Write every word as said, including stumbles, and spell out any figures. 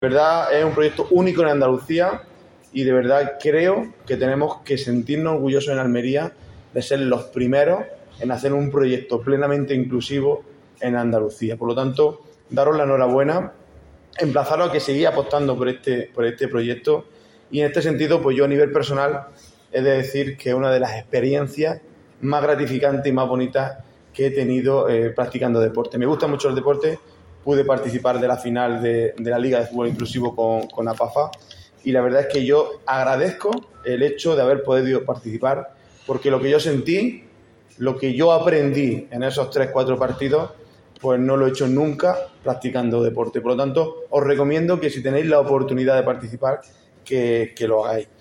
De verdad es un proyecto único en Andalucía y de verdad creo que tenemos que sentirnos orgullosos en Almería de ser los primeros en hacer un proyecto plenamente inclusivo en Andalucía. Por lo tanto, daros la enhorabuena, emplazaros a que sigáis apostando por este, por este proyecto y en este sentido, pues yo a nivel personal he de decir que es una de las experiencias más gratificantes y más bonitas que he tenido eh, practicando deporte. Me gusta mucho el deporte. Pude participar de la final de, de la Liga de Fútbol Inclusivo con, con APAFA y la verdad es que yo agradezco el hecho de haber podido participar porque lo que yo sentí, lo que yo aprendí en esos tres, cuatro partidos, pues no lo he hecho nunca practicando deporte. Por lo tanto, os recomiendo que si tenéis la oportunidad de participar, que, que lo hagáis.